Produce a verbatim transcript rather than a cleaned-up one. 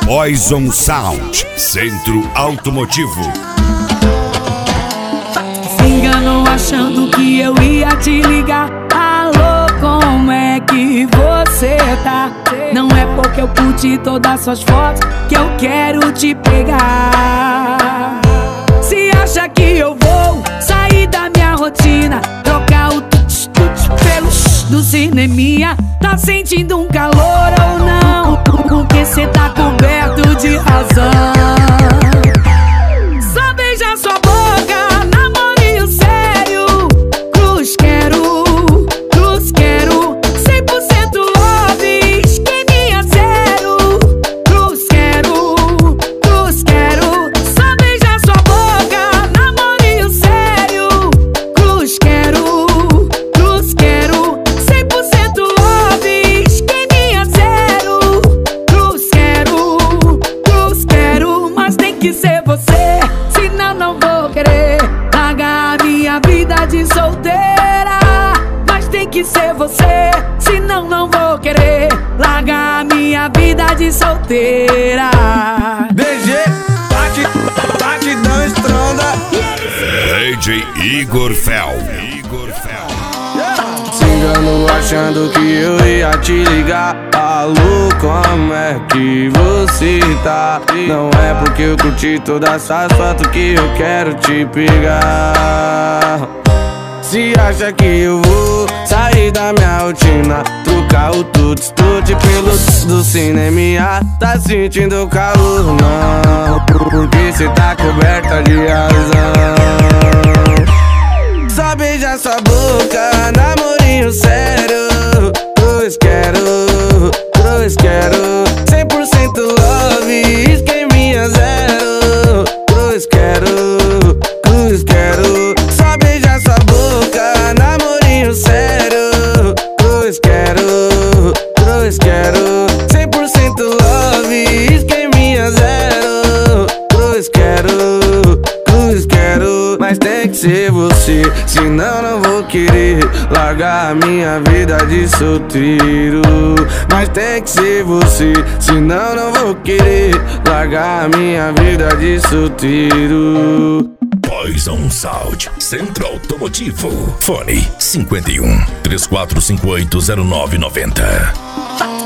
Poison Sound, Centro Automotivo. Se enganou achando que eu ia te ligar. Alô, como é que você tá? Não é porque eu curti todas suas fotos que eu quero te pegar. Se acha que eu vou sair da minha rotina, trocar o tuts-tuts pelo shh do cineminha, tá sentindo um calor ou não? Porque cê tá coberto de razão. Só beija sua boca, namorinho sério. Cruz quero, cruz quero, cem por cento love, esqueminha zero. Cruz quero, cruz quero, só beija sua boca, namorinho sério. Cruz quero, cruz quero, cem por cento love, esqueminha zero. Cruz quero, cruz quero, mas tem que ser você, senão não vou querer largar a minha vida de solteira. Mas tem que ser você, senão não vou querer largar a minha vida de solteira. D J, bate, batidão estronda. D J Igor Fel. Igor Fel. Se enganou achando que eu ia te ligar. Alô, como é que você tá? Não é porque eu curti todas essas fotos que eu quero te pegar. Se acha que eu vou sair da minha rotina, trocar o tuts-tuts pelo tss do cineminha, tá sentindo calor não? Porque cê tá coberta de razão. Só beija sua boca, namorinho sério. Cruz quero, cruz quero, cem por cento love, esqueminha zero. Cruz quero, cruz quero, só beija sua boca, namorinho sério. Cruz quero, cruz quero, cem por cento love, esqueminha zero. Cruz quero, cruz quero, mas tem que ser você, senão não vou querer largar a minha vida de solteiro. Mas tem que ser você, senão não vou querer largar a minha vida de solteiro. Poison Sound, Centro Automotivo. Fone cinquenta e um, três quatro cinco oito, zero nove nove zero.